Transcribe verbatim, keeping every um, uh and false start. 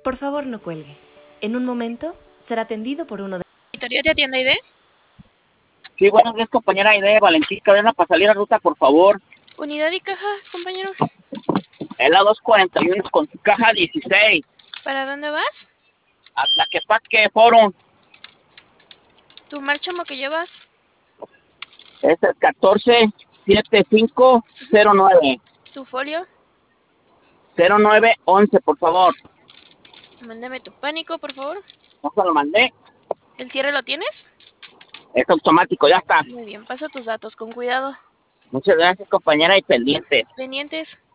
Por favor, no cuelgue. En un momento será atendido por uno de... ¿Victoria te atiende Aide? Sí, buenos días, compañera Aide. Valentín Cadena para salir a ruta, por favor. Unidad y caja, compañero. Es la doscientos cuarenta y uno con su caja dieciséis. ¿Para dónde vas? A Tlaquepaque Forum. ¿Tu márchamo que llevas? Es el catorce setenta y cinco cero nueve. ¿Tu folio? cero nueve once, por favor. Mándame tu pánico, por favor. No se lo mandé. ¿El cierre lo tienes? Es automático, ya está. Muy bien, pasa tus datos, con cuidado. Muchas gracias, compañera, y pendiente. Pendientes.